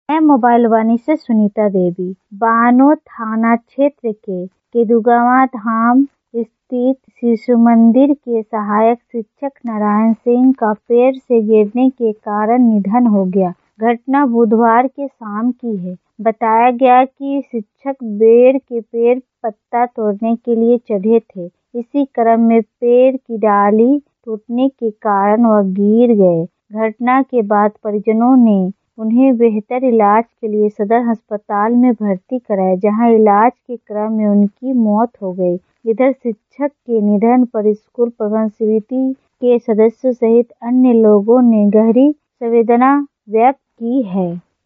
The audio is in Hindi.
मैं मोबाइल वाणी से सुनीता देवी। बानो थाना क्षेत्र के केदुगवा धाम स्थित शिशु मंदिर के सहायक शिक्षक नारायण सिंह का पेड़ से गिरने के कारण निधन हो गया। घटना बुधवार के शाम की है। बताया गया कि शिक्षक बेर के पेड़ पत्ता तोड़ने के लिए चढ़े थे। इसी क्रम में पेड़ की डाली टूटने के कारण वह गिर गए। घटना के बाद परिजनों ने उन्हें बेहतर इलाज के लिए सदर अस्पताल में भर्ती कराया, जहां इलाज के क्रम में उनकी मौत हो गई। इधर शिक्षक के निधन पर स्कूल प्रबंधन समिति के सदस्यों सहित अन्य लोगों ने गहरी संवेदना व्यक्त की है।